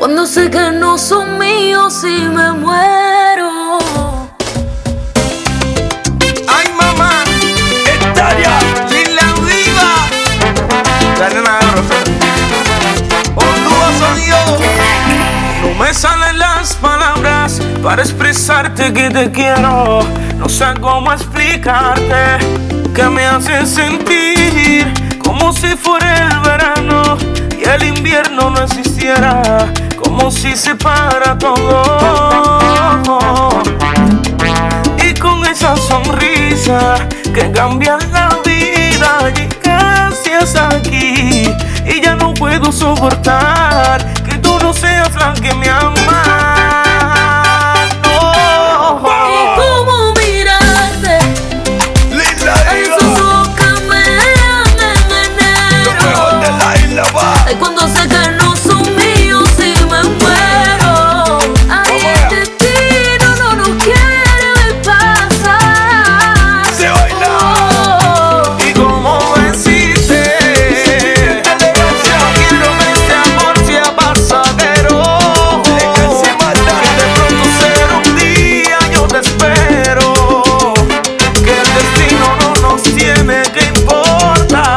Cuando sé que no son míos y me muero. Ay, mamá, Estaria, Lila Viva, la nena de Rosa, Ondúa Sonido. No me salen las palabras para expresarte que te quiero. No sé cómo explicarte que me hace sentir como si fuera el verano y el invierno no existiera, como si se para todo. Y con esa sonrisa que cambia la vida, llegas aquí y ya no puedo soportar que tú no seas la que me ama. Cuando sé que no son míos y me muero. Ay, el destino no nos quiere ver pasar. Se baila. Y como deciste, no quiero que este amor sea pasajero. Que de pronto será un día, yo te espero. Que el destino no nos tiene que importar.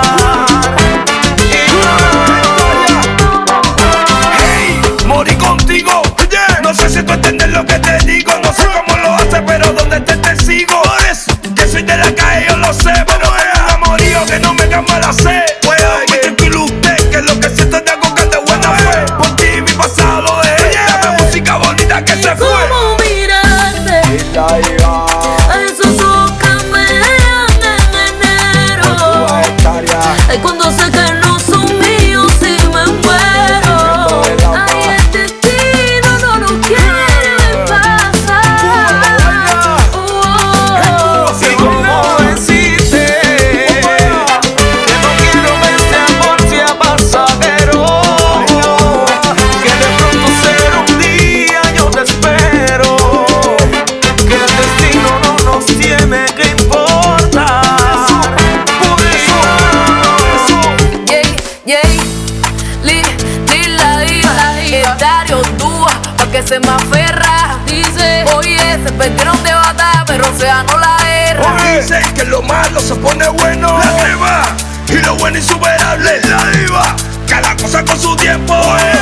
No sé si tú entiendes lo que te digo. No sé cómo lo haces, pero donde te sigo. Que soy de la calle, yo lo sé. Pero es un amorío que no me calma la sed. Muy tranquilo usted, que lo que siento es de algo que es de buena fe. Por ti mi pasado lo dejé. Dame música bonita que se fue. ¿Cómo mirarte? A esos ojos que me dejan en enero. Ay, cuando sé que no son míos y me muero. Ay, el destino no nos quiere ver pasar. Y como deciste, que no quiero que este amor sea pasajero. Que de pronto será un día, yo te espero. Que el destino no nos tiene que importar. Por eso. Lila Estaria, Ondúa, pa' que se me aferra. Dice, oye, se perdieron de batalla, pero se ganó la guerra. Dicen que lo malo se pone bueno. La crema y lo bueno insuperable. La diva, cada cosa con su tiempo.